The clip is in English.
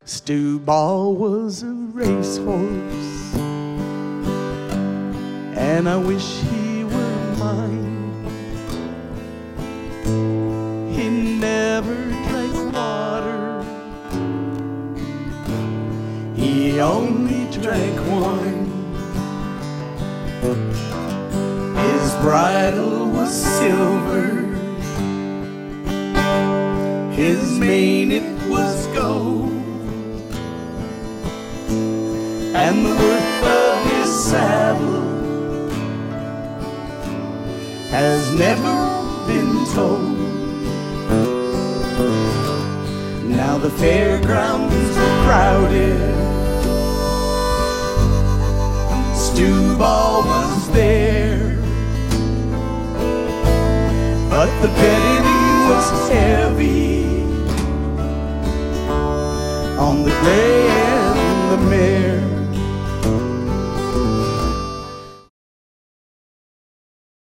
Stu Ball was a racehorse, and I wish he were mine. He never drank water, he only drank wine. His bridle was silver, his mane it was gold, and the worth of his saddle has never been told. Now the fairgrounds were crowded, Stu Ball was there, but the betting was heavy on the gray